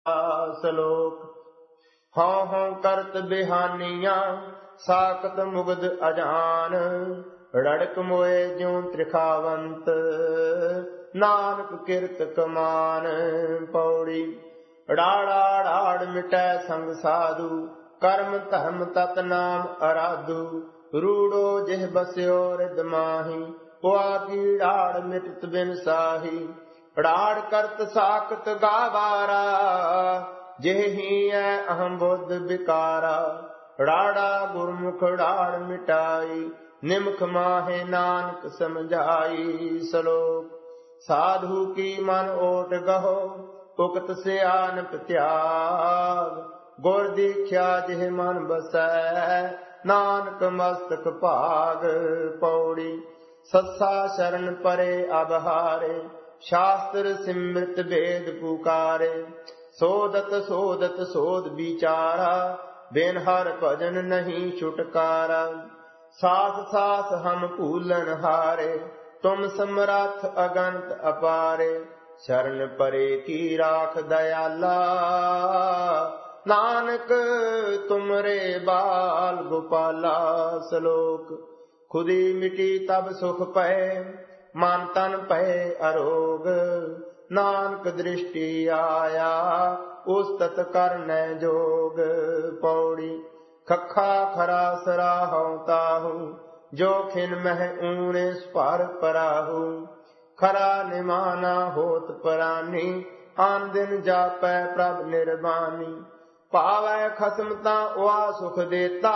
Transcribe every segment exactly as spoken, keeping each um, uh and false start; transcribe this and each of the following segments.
ਸਲੋਕ। ਹਉ ਹਉ ਕਰਤ ਬਿਹਾਨੀਆਂ ਸਾਕਤ ਮੁਗਧ ਅਜਾਨ, ਰੜਕ ਮੋਏ ਜਿਉ ਤ੍ਰਿਖਾਵੰਤ ਨਾਨਕ ਕਿਰਤ ਕਮਾਨ। ਪੌੜੀ। ੜਾੜਾ ੜਾੜ ਮਿਟੈ ਸੰਗ ਸਾਧੂ, ਕਰਮ ਧਰਮ ਤਤ ਨਾਮ ਅਰਾਧੂ। ਰੂੜੋ ਜਿਹ ਬਸਿਓ ਰਿਦ ਮਾਹੀ, ਪੁਆ ਕੀ ੜਾੜ ਮਿਟਤ ਬਿਨ ਸਾਹੀ। ੜਾੜ ਕਰਤ ਸਾਕਤ ਗਾਵਾਰਾ, ਜਿਹੀ ਐ ਅਹੰ ਬੁੱਧ ਵਿਕਾਰਾ। ੜਾੜਾ ਗੁਰਮੁਖ ੜਾੜ ਮਿਟਾਈ, ਨਿਮਖ ਮਾਹੇ ਨਾਨਕ ਸਮਝਾਈ। ਸਲੋਕ। ਸਾਧੂ ਕੀ ਮਨ ਓਟ ਗਹੋ, ਉਕਤ ਸਿਆਨਪ ਤਿਆਗ। ਗੁਰ ਦੀਖਿਆ ਜਿਹ ਮਨ ਬਸੈ, ਨਾਨਕ ਮਸਤਕ ਭਾਗ। ਪੌੜੀ। ਸੱਸਾ ਸ਼ਰਨ ਪਰੇ ਅਬਹਾਰੇ, ਸ਼ਾਸਤਰ ਸਿਮ੍ਰਿਤ ਵੇਦ ਪੁਕਾਰੇ। ਸੋਦਤ ਸੋਦਤ ਸੋਧ ਵਿਚਾਰਾ, ਬਿਨ ਹਰ ਭਜਨ ਨਹੀਂ ਛੁਟਕਾਰਾ। ਸਾਸ ਸਾਸ ਹਮ ਭੂਲਨ ਹਾਰੇ, ਤੁਮ ਸਮਰੱਥ ਅਗੰਤ ਅਪਾਰੇ। ਸ਼ਰਨ ਪਰੇ ਕੀ ਰਾਖ ਦਇਆਲਾ, ਨਾਨਕ ਤੁਮਰੇ ਬਾਲ ਗੋਪਾਲਾ। ਸ਼ਲੋਕ। ਖੁਦੀ ਮਿਟੀ ਤਬ ਸੁਖ ਪਏ, ਮਨ ਤਨ ਪਏ ਅਰੋਗ। ਨਾਨਕ ਦ੍ਰਿਸ਼ਟੀ ਆਇਆ, ਉਸਤਤ ਕਰਨੈ ਜੋਗ। ਪੌੜੀ। ਖੱਖਾ ਖਰਾ ਸਰਾਹਉ ਤਾਹੂ, ਜੋ ਖਿਨ ਮਹਿ ਊਣੇ ਸਪਰ ਪਰਾਹੂ। ਖਰਾ ਨਿਮਾਨਾ ਹੋਤ ਪਰਾਨੀ, ਆਨ ਦਿਨ ਜਾਪੈ ਪ੍ਰਭ ਨਿਰਬਾਨੀ। ਭਾਵੈ ਖਸਮ ਤਾਂ ਉਆ ਸੁਖ ਦੇਤਾ,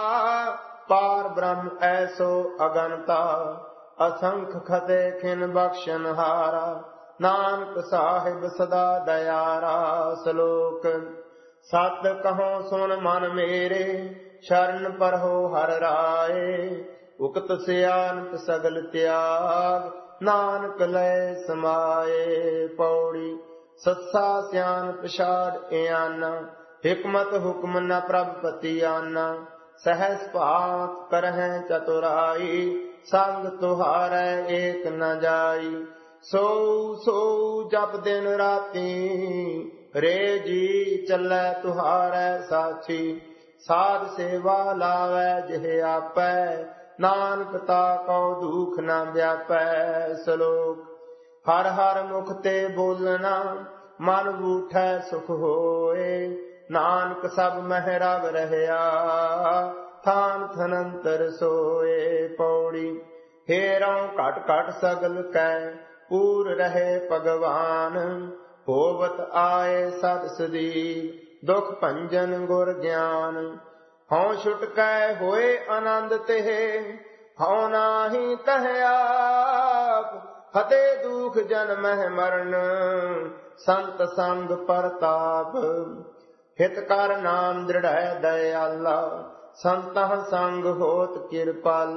ਪਾਰ ਬ੍ਰਹਮ ਐਸੋ ਅਗਨਤਾ। ਅਸੰਖ ਖਤੇ ਖਿਨ ਬਖਸ਼ਨ ਹਾਰਾ, ਨਾਨਕ ਸਾਹਿਬ ਸਦਾ ਦਇਆਰਾ। ਸ਼ਲੋਕ। ਸਤ ਕਹੋ ਸੁਨ ਮਨ ਮੇਰੇ, ਸ਼ਰਨ ਪਰਹੋ ਹਰਿ ਰਾਏ। ਉਕਤ ਸਿਆਨਪ ਸਗਲ ਤਿਆਗ, ਨਾਨਕ ਲੈ ਸਮਾਏ। ਪੌੜੀ। ਸੱਸਾ ਸਿਆਨਪ ਛਾੜ ਇਆਨਾ, ਹਿਕਮਤ ਹੁਕਮ ਨ ਪ੍ਰਭ ਪਤੀ ਆਨਾ। ਸਹਿਸ ਭਾਤ ਕਰਹਿ ਚਤੁਰਾਈ, ਸੰਗ ਤੁਹਾਰੈ ਏਕ ਨ ਜਾਈ। ਸੋ ਸੋ ਜਪ ਦਿਨ ਰਾਤੀ, ਰੇ ਜੀ ਚੱਲੈ ਤੁਹਾਰੈ ਸਾਥੀ। ਸਾਧ ਸੇਵਾ ਲਾਵੈ ਜਿਹ ਆਪੈ, ਨਾਨਕ ਤਾ ਕਉ ਦੁਖ ਨ ਵਿਆਪੈ। ਸ਼ਲੋਕ। ਹਰ ਹਰ ਮੁਖ ਤੇ ਬੋਲਣਾ, ਮਨ ਬੂਠੈ ਸੁਖ ਹੋਏ। ਨਾਨਕ ਸਭ ਮਹਿ ਰਵ ਰਹਿਆ, ਥਾਨ ਥਨੰਤਰ ਸੋਏ। ਪੌੜੀ। ਹੇਰਉ ਘਟ ਘਟ ਸਗਲ ਕੈ, ਪੂਰ ਰਹੇ ਭਗਵਾਨ। ਹੋਵਤ ਆਏ ਸਦ ਸਦੀਵ, ਦੁਖ ਭੰਜਨ ਗੁਰ ਗਿਆਨ। ਹਉ ਛੁਟਕੈ ਹੋਏ ਆਨੰਦ ਤਿਹ, ਹਉ ਨਾਹੀ ਤਹ ਆਪ। ਹਤੇ ਦੁਖ ਜਨਮਹਿ ਮਰਨ, ਸੰਤ ਸੰਗ ਪਰਤਾਪ। ਹਿਤ ਕਰ ਨਾਮ ਦ੍ਰਿੜੈ ਦਇਆਲਾ, ਸੰਤਹ ਸੰਗ ਹੋਤ ਕਿਰਪਾਲਾ।